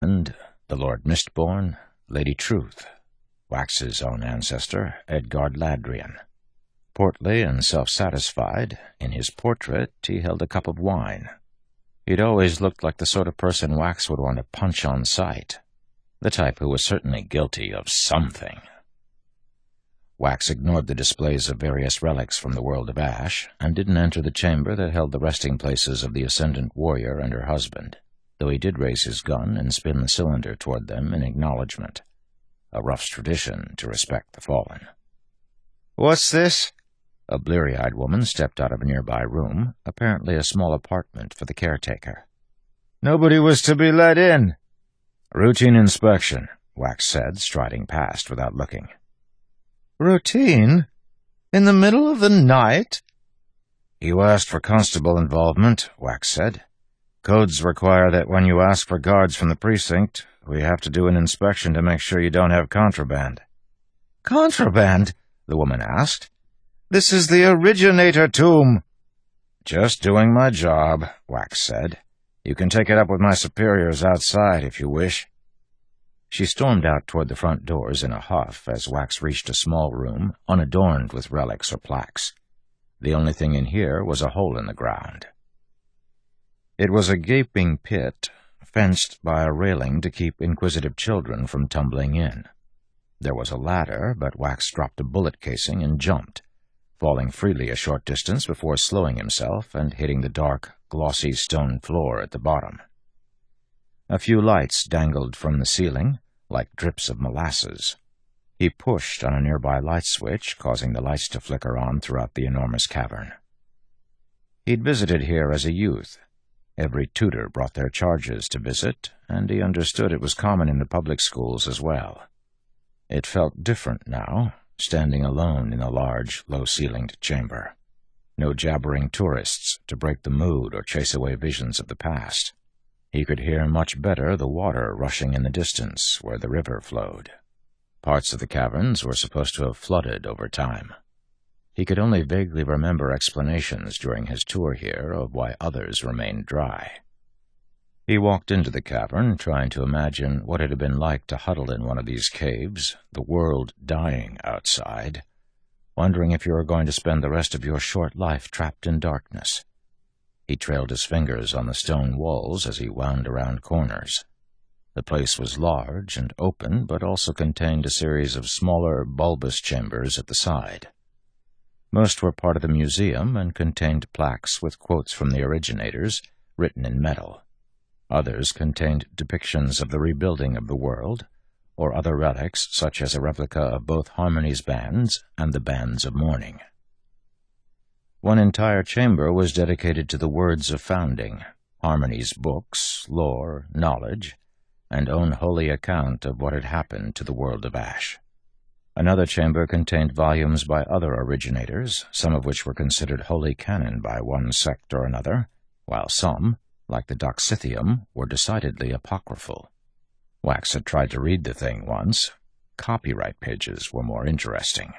And the Lord Mistborn, Lady Truth, Wax's own ancestor, Edgard Ladrian. Portly and self-satisfied, in his portrait he held a cup of wine. He'd always looked like the sort of person Wax would want to punch on sight, the type who was certainly guilty of something. Wax ignored the displays of various relics from the world of Ash, and didn't enter the chamber that held the resting places of the Ascendant Warrior and her husband, though he did raise his gun and spin the cylinder toward them in acknowledgment, a Ruff's tradition to respect the fallen. "What's this?" A bleary-eyed woman stepped out of a nearby room, apparently a small apartment for the caretaker. "Nobody was to be let in." "Routine inspection," Wax said, striding past without looking. "Routine? In the middle of the night?" "You asked for constable involvement," Wax said. "Codes require that when you ask for guards from the precinct, we have to do an inspection to make sure you don't have contraband." "Contraband?" the woman asked. "This is the originator tomb." "Just doing my job," Wax said. "You can take it up with my superiors outside if you wish." She stormed out toward the front doors in a huff as Wax reached a small room unadorned with relics or plaques. The only thing in here was a hole in the ground. It was a gaping pit, fenced by a railing to keep inquisitive children from tumbling in. There was a ladder, but Wax dropped a bullet casing and jumped, falling freely a short distance before slowing himself and hitting the dark, glossy stone floor at the bottom. A few lights dangled from the ceiling, like drips of molasses. He pushed on a nearby light switch, causing the lights to flicker on throughout the enormous cavern. He'd visited here as a youth. Every tutor brought their charges to visit, and he understood it was common in the public schools as well. It felt different now, standing alone in a large, low-ceilinged chamber. No jabbering tourists to break the mood or chase away visions of the past. He could hear much better the water rushing in the distance where the river flowed. Parts of the caverns were supposed to have flooded over time. He could only vaguely remember explanations during his tour here of why others remained dry. He walked into the cavern, trying to imagine what it had been like to huddle in one of these caves, the world dying outside, wondering if you were going to spend the rest of your short life trapped in darkness. He trailed his fingers on the stone walls as he wound around corners. The place was large and open, but also contained a series of smaller, bulbous chambers at the side. Most were part of the museum and contained plaques with quotes from the originators, written in metal. Others contained depictions of the rebuilding of the world, or other relics such as a replica of both Harmony's bands and the Bands of Mourning. One entire chamber was dedicated to the words of founding, Harmony's books, lore, knowledge, and own holy account of what had happened to the world of Ash. Another chamber contained volumes by other originators, some of which were considered holy canon by one sect or another, while some, like the Doxithium, were decidedly apocryphal. Wax had tried to read the thing once. Copyright pages were more interesting.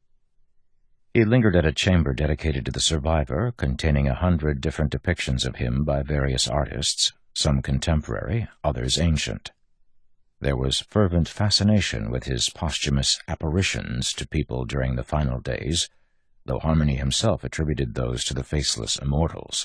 He lingered at a chamber dedicated to the survivor, containing 100 different depictions of him by various artists, some contemporary, others ancient. There was fervent fascination with his posthumous apparitions to people during the final days, though Harmony himself attributed those to the faceless immortals.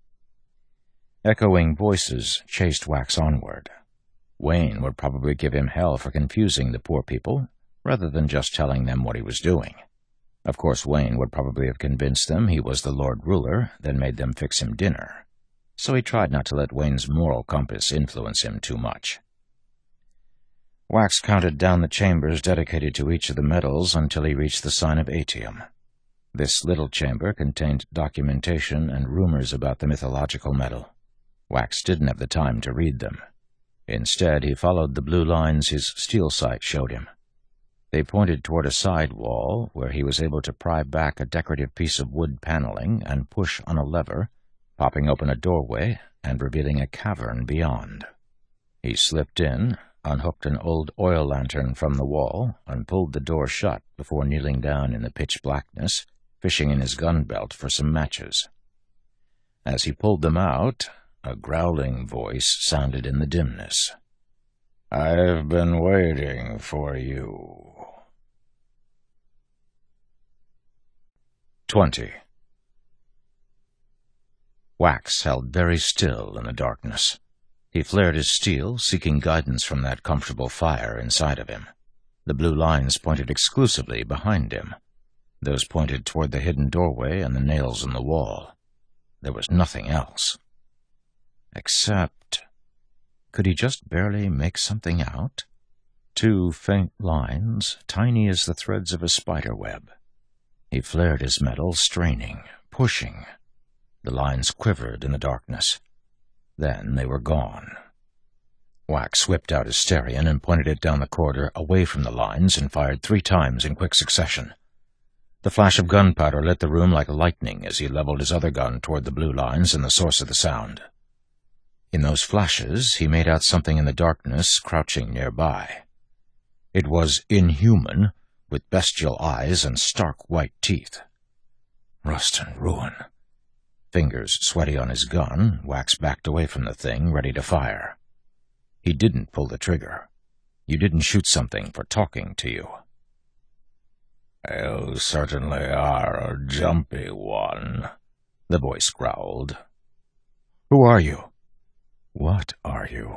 Echoing voices chased Wax onward. Wayne would probably give him hell for confusing the poor people, rather than just telling them what he was doing. Of course, Wayne would probably have convinced them he was the Lord Ruler, then made them fix him dinner. So he tried not to let Wayne's moral compass influence him too much. Wax counted down the chambers dedicated to each of the medals until he reached the sign of Atium. This little chamber contained documentation and rumors about the mythological medal. Wax didn't have the time to read them. Instead, he followed the blue lines his steel sight showed him. They pointed toward a side wall where he was able to pry back a decorative piece of wood paneling and push on a lever, popping open a doorway and revealing a cavern beyond. He slipped in, unhooked an old oil lantern from the wall, and pulled the door shut before kneeling down in the pitch blackness, fishing in his gun belt for some matches. As he pulled them out, a growling voice sounded in the dimness. I've been waiting for you. 20. Wax held very still in the darkness. He flared his steel, seeking guidance from that comfortable fire inside of him. The blue lines pointed exclusively behind him. Those pointed toward the hidden doorway and the nails in the wall. There was nothing else. Except, could he just barely make something out? 2 faint lines, tiny as the threads of a spider web. He flared his metal, straining, pushing. The lines quivered in the darkness. Then they were gone. Wax whipped out his Starion and pointed it down the corridor away from the lines and fired 3 times in quick succession. The flash of gunpowder lit the room like lightning as he leveled his other gun toward the blue lines and the source of the sound. In those flashes, he made out something in the darkness crouching nearby. It was inhuman, with bestial eyes and stark white teeth. Rust and ruin. Fingers sweaty on his gun, Wax backed away from the thing, ready to fire. He didn't pull the trigger. You didn't shoot something for talking to you. "You certainly are a jumpy one," the voice growled. "Who are you?" "What are you?"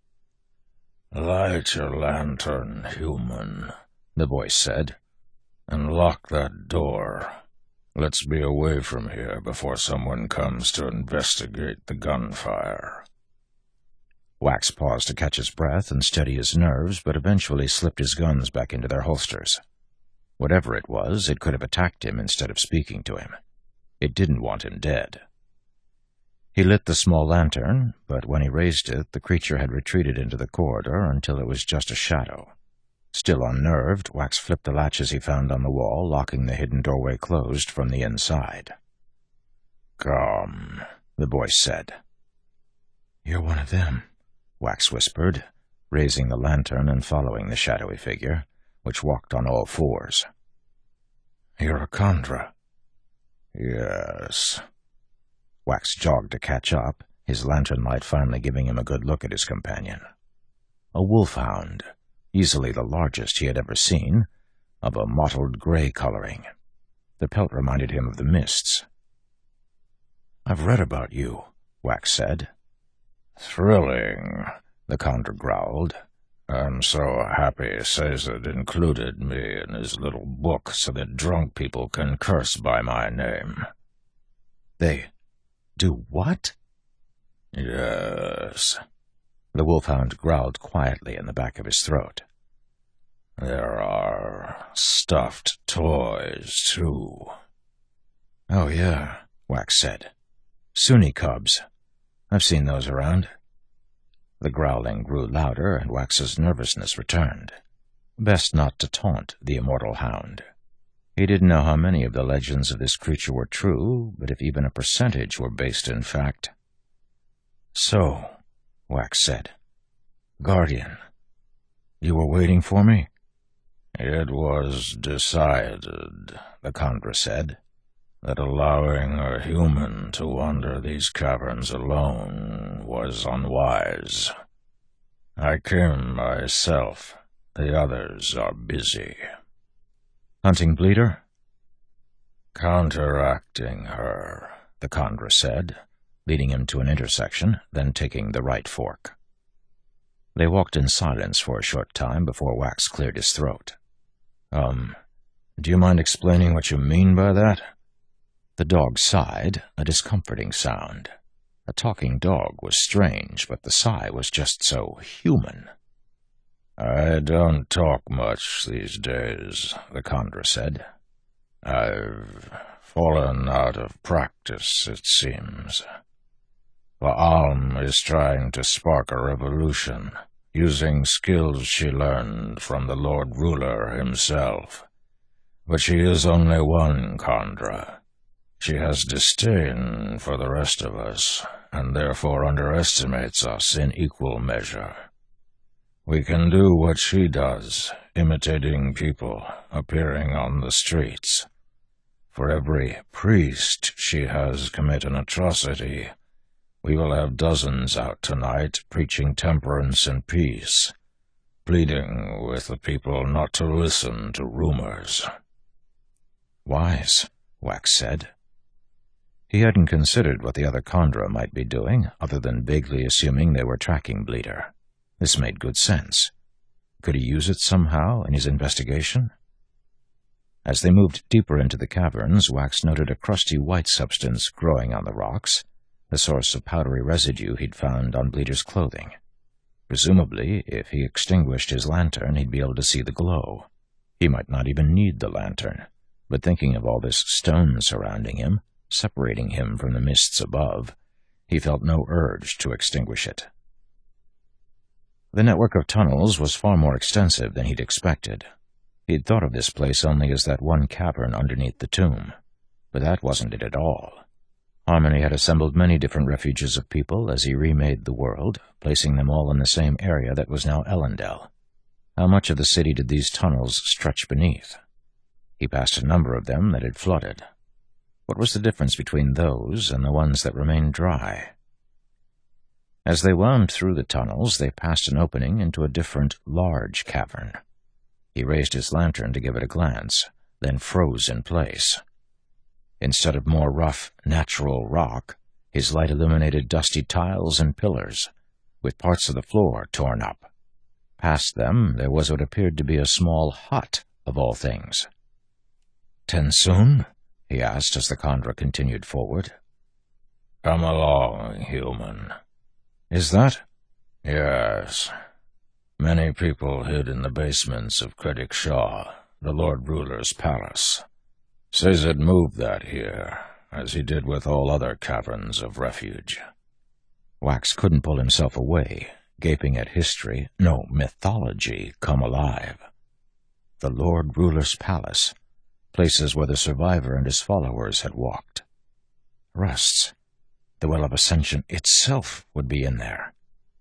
"Light your lantern, human," the voice said, "and lock that door. Let's be away from here before someone comes to investigate the gunfire." Wax paused to catch his breath and steady his nerves, but eventually slipped his guns back into their holsters. Whatever it was, it could have attacked him instead of speaking to him. It didn't want him dead. He lit the small lantern, but when he raised it, the creature had retreated into the corridor until it was just a shadow. Still unnerved, Wax flipped the latches he found on the wall, locking the hidden doorway closed from the inside. "Come," the voice said. "You're one of them," Wax whispered, raising the lantern and following the shadowy figure, which walked on all 4s. "You're a Kandra." "Yes." Wax jogged to catch up, his lantern light finally giving him a good look at his companion. A wolfhound, easily the largest he had ever seen, of a mottled gray coloring. The pelt reminded him of the mists. "I've read about you," Wax said. "Thrilling," the Kandra growled. "I'm so happy Sazed included me in his little book so that drunk people can curse by my name." "They do what?" "Yes." The wolfhound growled quietly in the back of his throat. "There are stuffed toys, too." "Oh, yeah," Wax said. "Sunni cubs. I've seen those around." The growling grew louder, and Wax's nervousness returned. Best not to taunt the immortal hound. He didn't know how many of the legends of this creature were true, but if even a percentage were based in fact. "So," Wax said, "Guardian, you were waiting for me?" "It was decided," the Kandra said, "that allowing a human to wander these caverns alone was unwise. I came myself. The others are busy." "Hunting Bleeder?" "Counteracting her," the Kandra said, leading him to an intersection, then taking the right fork. They walked in silence for a short time before Wax cleared his throat. Do you mind explaining what you mean by that?" The dog sighed, a discomforting sound. A talking dog was strange, but the sigh was just so human. "I don't talk much these days," the Kandra said. "I've fallen out of practice, it seems. Ba'alm is trying to spark a revolution, using skills she learned from the Lord Ruler himself. But she is only one Kandra. She has disdain for the rest of us, and therefore underestimates us in equal measure. We can do what she does, imitating people, appearing on the streets. For every priest she has commit an atrocity, we will have dozens out tonight preaching temperance and peace, pleading with the people not to listen to rumors. Wise, Wax said. He hadn't considered what the other Kandra might be doing, other than vaguely assuming they were tracking Bleeder. This made good sense. Could he use it somehow in his investigation? As they moved deeper into the caverns, Wax noted a crusty white substance growing on the rocks, the source of powdery residue he'd found on Bleeder's clothing. Presumably, if he extinguished his lantern, he'd be able to see the glow. He might not even need the lantern, but thinking of all this stone surrounding him, separating him from the mists above, he felt no urge to extinguish it. The network of tunnels was far more extensive than he'd expected. He'd thought of this place only as that one cavern underneath the tomb, but that wasn't it at all. Harmony had assembled many different refuges of people as he remade the world, placing them all in the same area that was now Elendel. How much of the city did these tunnels stretch beneath? He passed a number of them that had flooded. What was the difference between those and the ones that remained dry? As they wound through the tunnels, they passed an opening into a different, large cavern. He raised his lantern to give it a glance, then froze in place. Instead of more rough, natural rock, his light illuminated dusty tiles and pillars, with parts of the floor torn up. Past them, there was what appeared to be a small hut, of all things. "TenSoon?" he asked as the Kandra continued forward. "Come along, human." "Is that?" "Yes. Many people hid in the basements of Kredik Shaw, the Lord Ruler's palace. Sazed moved that here, as he did with all other caverns of refuge." Wax couldn't pull himself away, gaping at history, no, mythology, come alive. The Lord Ruler's palace, places where the survivor and his followers had walked. Rusts. The Well of Ascension itself would be in there.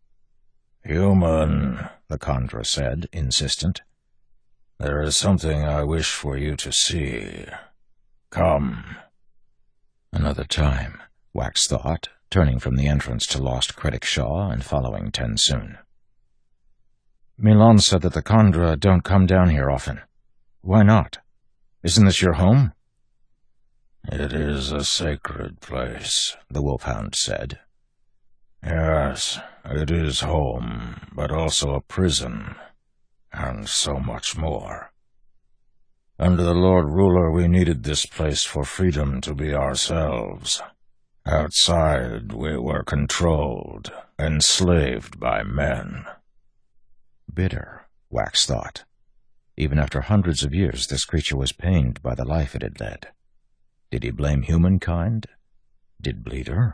"Human," the Kandra said, insistent. "There is something I wish for you to see. Come." Another time, Wax thought, turning from the entrance to Lost Kredik Shaw and following TenSoon. "Milan said that the Kandra don't come down here often. Why not? Isn't this your home?" "It is a sacred place," the Wolfhound said. "Yes, it is home, but also a prison, and so much more. Under the Lord Ruler, we needed this place for freedom to be ourselves. Outside, we were controlled, enslaved by men." Bitter, Wax thought. Even after hundreds of years, this creature was pained by the life it had led. Did he blame humankind? Did Bleeder?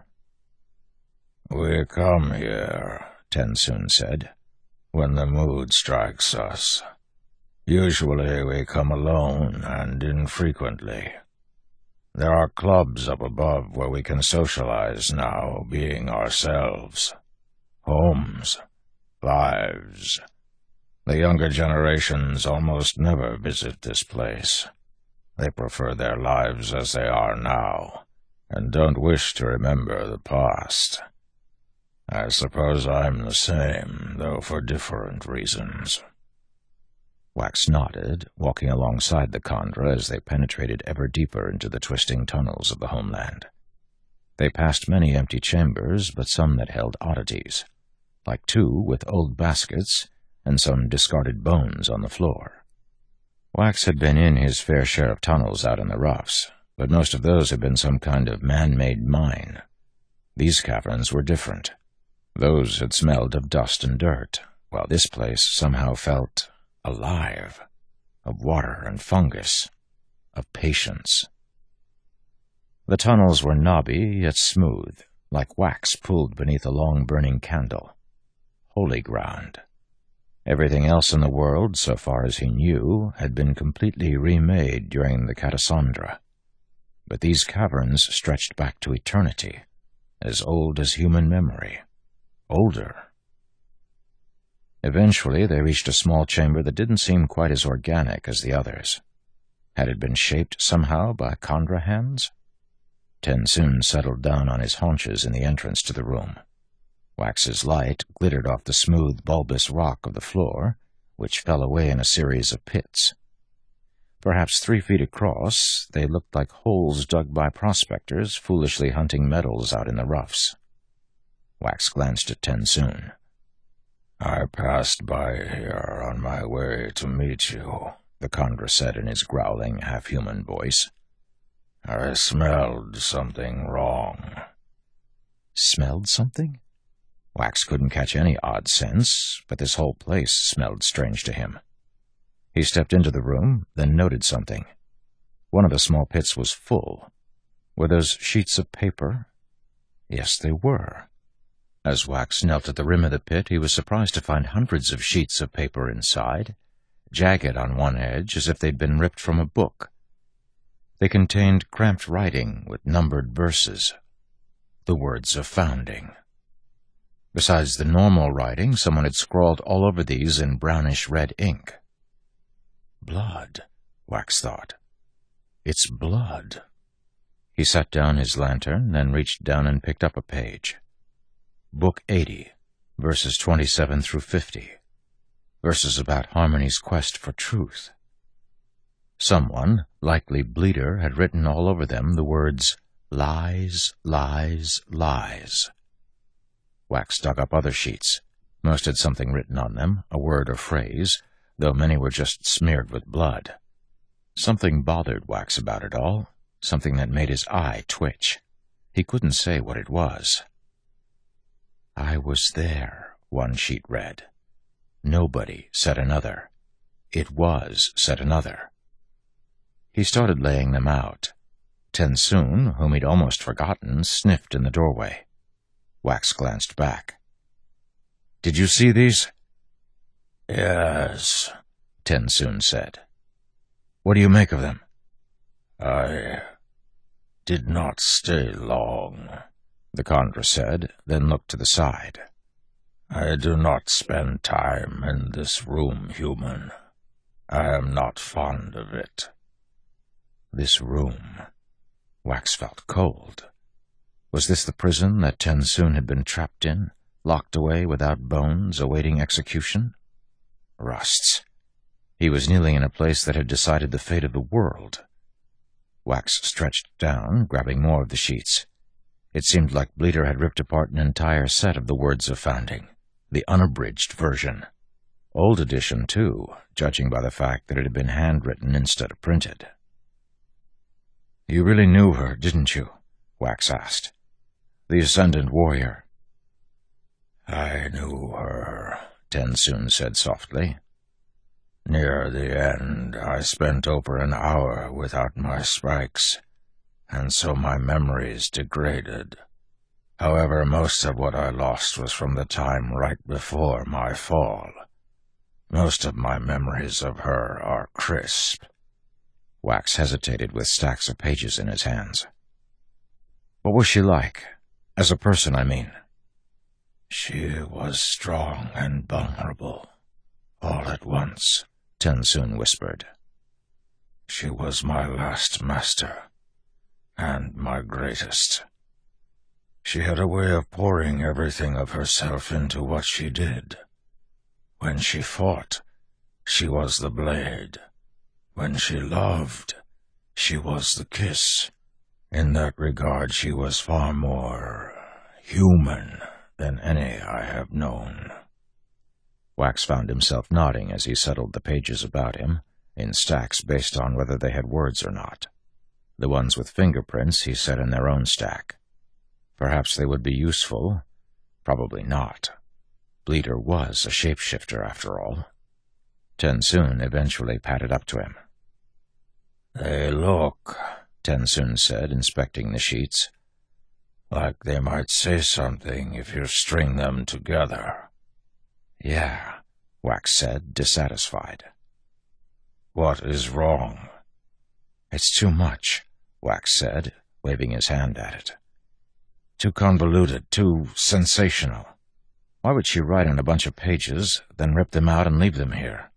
"We come here," TenSoon said, "when the mood strikes us. Usually we come alone and infrequently. There are clubs up above where we can socialize now, being ourselves. Homes. Lives. The younger generations almost never visit this place. They prefer their lives as they are now, and don't wish to remember the past. I suppose I'm the same, though for different reasons." Wax nodded, walking alongside the Kandra as they penetrated ever deeper into the twisting tunnels of the homeland. They passed many empty chambers, but some that held oddities, like two with old baskets and some discarded bones on the floor. Wax had been in his fair share of tunnels out in the roughs, but most of those had been some kind of man-made mine. These caverns were different. Those had smelled of dust and dirt, while this place somehow felt alive, of water and fungus, of patience. The tunnels were knobby yet smooth, like wax pulled beneath a long burning candle. Holy ground. Everything else in the world, so far as he knew, had been completely remade during the Katasandra. But these caverns stretched back to eternity, as old as human memory. Older. Eventually, they reached a small chamber that didn't seem quite as organic as the others. Had it been shaped somehow by Kandra hands? TenSoon settled down on his haunches in the entrance to the room. Wax's light glittered off the smooth, bulbous rock of the floor, which fell away in a series of pits. Perhaps 3 feet across, they looked like holes dug by prospectors foolishly hunting metals out in the roughs. Wax glanced at Ten-Soon. "I passed by here on my way to meet you," the Khandra said in his growling, half-human voice. "I smelled something wrong." Smelled something? Wax couldn't catch any odd sense, but this whole place smelled strange to him. He stepped into the room, then noted something. One of the small pits was full. Were those sheets of paper? Yes, they were. As Wax knelt at the rim of the pit, he was surprised to find hundreds of sheets of paper inside, jagged on one edge as if they'd been ripped from a book. They contained cramped writing with numbered verses, the words of founding. Besides the normal writing, someone had scrawled all over these in brownish-red ink. Blood, Wax thought. It's blood. He set down his lantern, then reached down and picked up a page. Book 80, verses 27 through 50. Verses about Harmony's quest for truth. Someone, likely Bleeder, had written all over them the words, lies, lies, lies. Wax dug up other sheets. Most had something written on them, a word or phrase, though many were just smeared with blood. Something bothered Wax about it all, something that made his eye twitch. He couldn't say what it was. I was there, one sheet read. Nobody, said another. It was, said another. He started laying them out. Ten-Soon, whom he'd almost forgotten, sniffed in the doorway. Wax glanced back. Did you see these? "Yes," Ten-Soon said. What do you make of them? "I did not stay long," the Khandra said, then looked to the side. "I do not spend time in this room, human. I am not fond of it." This room. Wax felt cold. Was this the prison that Ten-Soon had been trapped in, locked away without bones, awaiting execution? Rusts. He was kneeling in a place that had decided the fate of the world. Wax stretched down, grabbing more of the sheets. It seemed like Bleeder had ripped apart an entire set of the words of founding, the unabridged version. Old edition, too, judging by the fact that it had been handwritten instead of printed. You really knew her, didn't you? Wax asked. The Ascendant Warrior. I knew her, Ten-Soon said softly. Near the end, I spent over an hour without my spikes, and so my memories degraded. However, most of what I lost was from the time right before my fall. Most of my memories of her are crisp. Wax hesitated with stacks of pages in his hands. What was she like? As a person, I mean. She was strong and vulnerable, all at once, Ten-Soon whispered. She was my last master, and my greatest. She had a way of pouring everything of herself into what she did. When she fought, she was the blade. When she loved, she was the kiss. In that regard, she was far more human than any I have known. Wax found himself nodding as he settled the pages about him, in stacks based on whether they had words or not. The ones with fingerprints he set in their own stack. Perhaps they would be useful. Probably not. Bleeder was a shapeshifter, after all. Ten-Soon eventually padded up to him. They look, Ten-Soon said, inspecting the sheets, like they might say something if you string them together. Yeah, Wax said, dissatisfied. What is wrong? It's too much, Wax said, waving his hand at it. Too convoluted, too sensational. Why would she write on a bunch of pages, then rip them out and leave them here?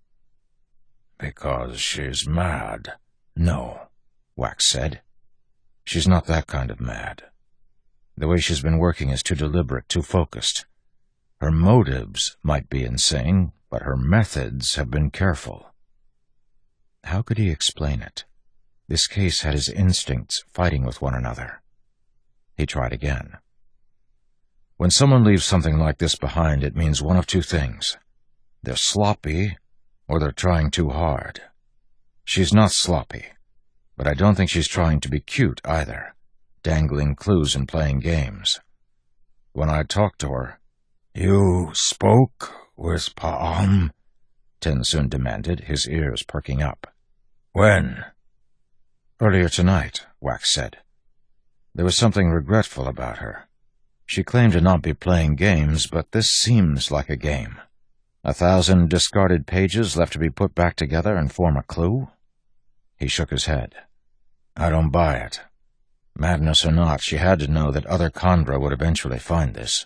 Because she's mad. No, Wax said. She's not that kind of mad. The way she's been working is too deliberate, too focused. Her motives might be insane, but her methods have been careful. How could he explain it? This case had his instincts fighting with one another. He tried again. When someone leaves something like this behind, it means one of two things. They're sloppy, or they're trying too hard. She's not sloppy, but I don't think she's trying to be cute either, dangling clues and playing games. When I talked to her— "You spoke with Pa'am?" Tenzin demanded, his ears perking up. "When?" "Earlier tonight," Wax said. "There was something regretful about her. She claimed to not be playing games, but this seems like a game. 1,000 discarded pages left to be put back together and form a clue?" He shook his head. "I don't buy it. Madness or not, she had to know that other Kandra would eventually find this."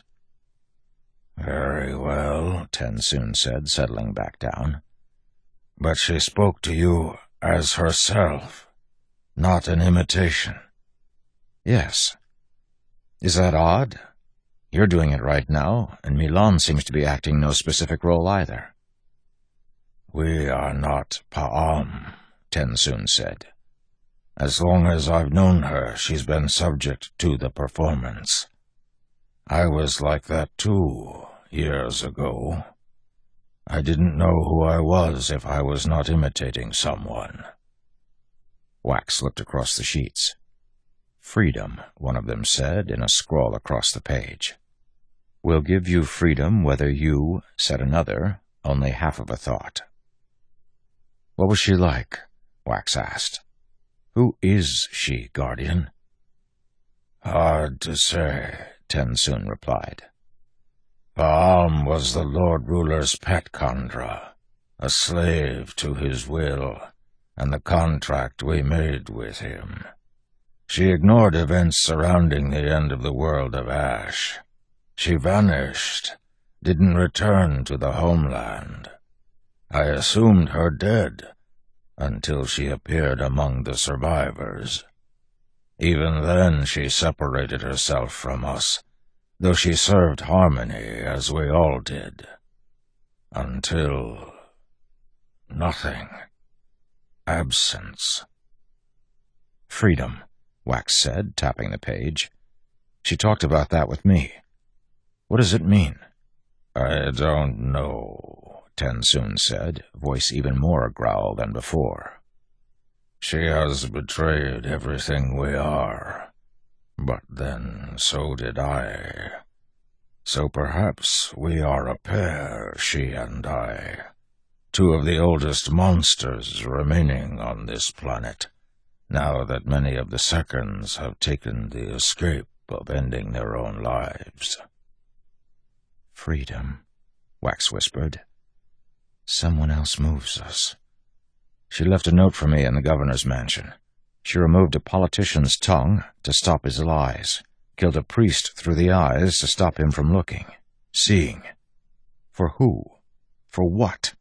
"Very well," Tenzin said, settling back down. "But she spoke to you as herself, not an imitation." "Yes. Is that odd? You're doing it right now, and Milan seems to be acting no specific role either." "We are not Pa'am," Tenzin said. "As long as I've known her, she's been subject to the performance. I was like that too, years ago. I didn't know who I was if I was not imitating someone." Wax looked across the sheets. "Freedom," one of them said in a scrawl across the page. "We'll give you freedom whether you," said another, only half of a thought. "What was she like?" Wax asked. "Who is she, Guardian?" "Hard to say," Tenzin replied. "Pa'am was the Lord Ruler's pet Kandra, a slave to his will and the contract we made with him. She ignored events surrounding the end of the world of Ash. She vanished, didn't return to the homeland. I assumed her dead until she appeared among the survivors. Even then she separated herself from us, though she served Harmony as we all did. Until— nothing. Absence." "Freedom," Wax said, tapping the page. "She talked about that with me. What does it mean?" "I don't know," Tenzin said, voice even more a growl than before. "She has betrayed everything we are. But then so did I. So perhaps we are a pair, she and I. Two of the oldest monsters remaining on this planet, now that many of the seconds have taken the escape of ending their own lives." "Freedom," Wax whispered. "Someone else moves us." "She left a note for me in the governor's mansion. She removed a politician's tongue to stop his lies, killed a priest through the eyes to stop him from looking, seeing. For who? For what?"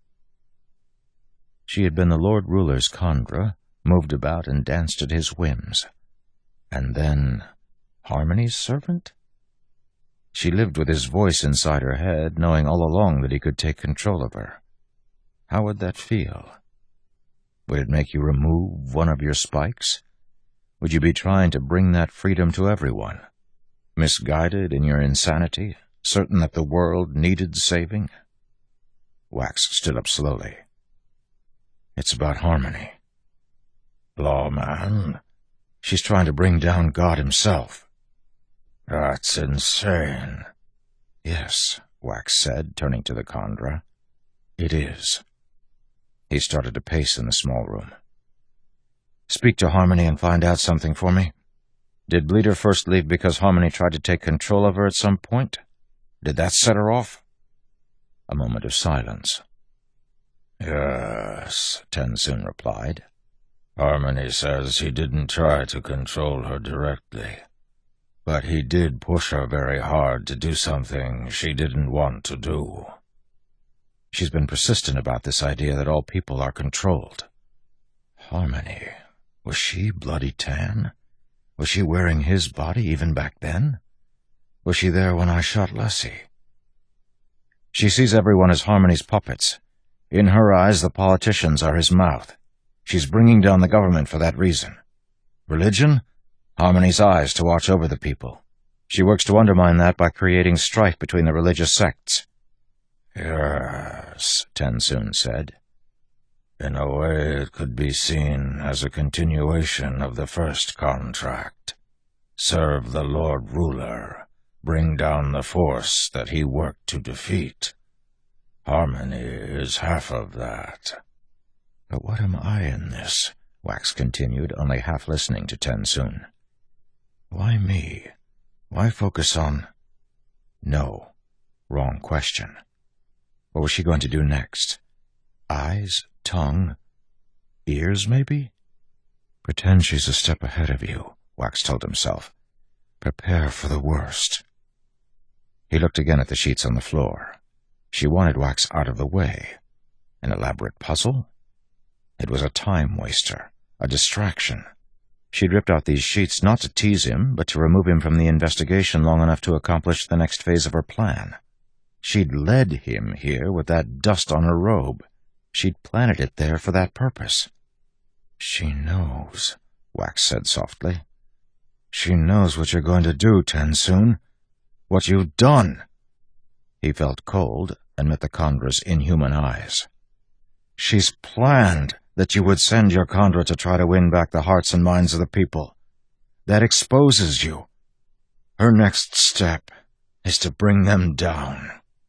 She had been the Lord Ruler's Kandra, moved about and danced at his whims. And then Harmony's servant? She lived with his voice inside her head, knowing all along that he could take control of her. How would that feel? Would it make you remove one of your spikes? Would you be trying to bring that freedom to everyone? Misguided in your insanity, certain that the world needed saving? Wax stood up slowly. "It's about Harmony." "Lawman?" "She's trying to bring down God himself." "That's insane." "Yes," Wax said, turning to the Kandra. "It is." He started to pace in the small room. "Speak to Harmony and find out something for me. Did Bleeder first leave because Harmony tried to take control of her at some point? Did that set her off?" A moment of silence. "Yes," Tenzin replied. "Harmony says he didn't try to control her directly, but he did push her very hard to do something she didn't want to do." She's been persistent about this idea that all people are controlled. Harmony, was she bloody tan? Was she wearing his body even back then? Was she there when I shot Lessie? She sees everyone as Harmony's puppets. In her eyes, the politicians are his mouth. She's bringing down the government for that reason. Religion? Harmony's eyes to watch over the people. She works to undermine that by creating strife between the religious sects. Yes, Ten-Sun said. In a way, it could be seen as a continuation of the first contract. Serve the Lord Ruler, bring down the force that he worked to defeat. Harmony is half of that. But what am I in this? Wax continued, only half listening to Ten-Sun. Why me? Why focus on... No. Wrong question. What was she going to do next? Eyes? Tongue? Ears, maybe? Pretend she's a step ahead of you, Wax told himself. Prepare for the worst. He looked again at the sheets on the floor. She wanted Wax out of the way. An elaborate puzzle? It was a time-waster, a distraction. She'd ripped out these sheets not to tease him, but to remove him from the investigation long enough to accomplish the next phase of her plan. She'd led him here with that dust on her robe. She'd planted it there for that purpose. She knows, Wax said softly. She knows what you're going to do, Ten-Sun. What you've done. He felt cold and met the Khandra's inhuman eyes. She's planned that you would send your Khandra to try to win back the hearts and minds of the people. That exposes you. Her next step is to bring them down.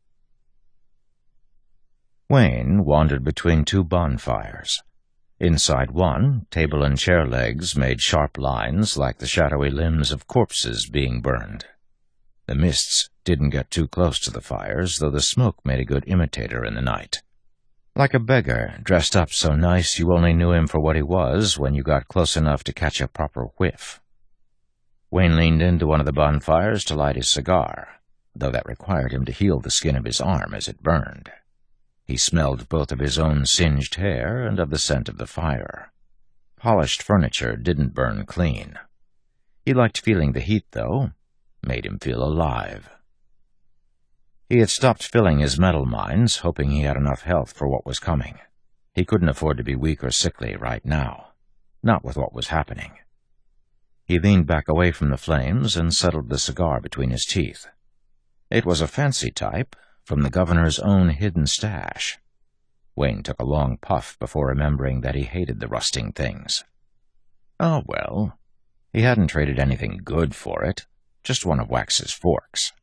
Wayne wandered between two bonfires. Inside one, table and chair legs made sharp lines like the shadowy limbs of corpses being burned. The mists didn't get too close to the fires, though the smoke made a good imitator in the night. Like a beggar, dressed up so nice you only knew him for what he was when you got close enough to catch a proper whiff. Wayne leaned into one of the bonfires to light his cigar, though that required him to heal the skin of his arm as it burned. He smelled both of his own singed hair and of the scent of the fire. Polished furniture didn't burn clean. He liked feeling the heat, though. Made him feel alive. He had stopped filling his metal mines, hoping he had enough health for what was coming. He couldn't afford to be weak or sickly right now. Not with what was happening. He leaned back away from the flames and settled the cigar between his teeth. It was a fancy type, from the governor's own hidden stash. Wayne took a long puff before remembering that he hated the rusting things. Oh, well. He hadn't traded anything good for it, just one of Wax's forks.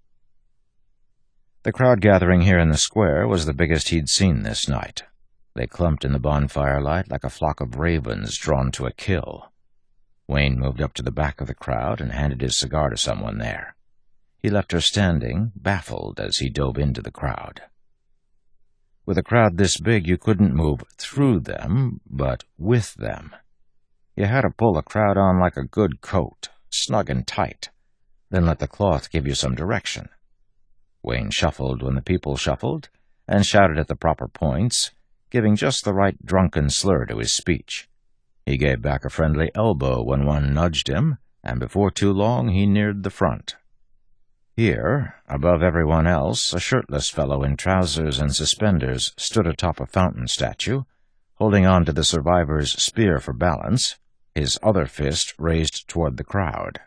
The crowd gathering here in the square was the biggest he'd seen this night. They clumped in the bonfire light like a flock of ravens drawn to a kill. Wayne moved up to the back of the crowd and handed his cigar to someone there. He left her standing, baffled, as he dove into the crowd. With a crowd this big, you couldn't move through them, but with them. You had to pull the crowd on like a good coat, snug and tight, then let the cloth give you some direction. Wayne shuffled when the people shuffled, and shouted at the proper points, giving just the right drunken slur to his speech. He gave back a friendly elbow when one nudged him, and before too long he neared the front. Here, above everyone else, a shirtless fellow in trousers and suspenders stood atop a fountain statue, holding on to the survivor's spear for balance, his other fist raised toward the crowd.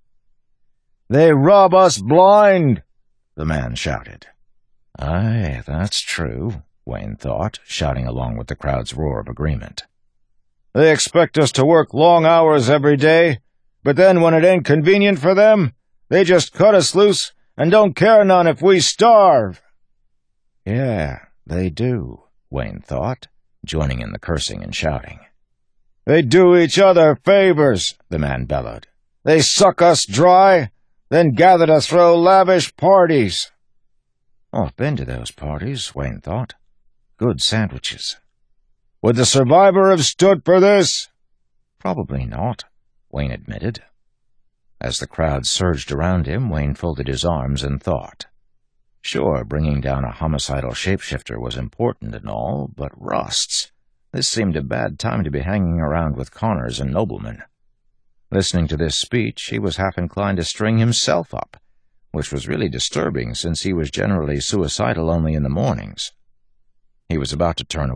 "They rob us blind!" the man shouted. Aye, that's true, Wayne thought, shouting along with the crowd's roar of agreement. "They expect us to work long hours every day, but then when it ain't convenient for them, they just cut us loose and don't care none if we starve." Yeah, they do, Wayne thought, joining in the cursing and shouting. "They do each other favors," the man bellowed. "They suck us dry, then gather to throw lavish parties." Oh, I've been to those parties, Wayne thought. Good sandwiches. Would the survivor have stood for this? Probably not, Wayne admitted. As the crowd surged around him, Wayne folded his arms and thought. Sure, bringing down a homicidal shapeshifter was important and all, but Rusts. This seemed a bad time to be hanging around with Connors and noblemen. Listening to this speech, he was half inclined to string himself up. which was really disturbing since he was generally suicidal only in the mornings. He was about to turn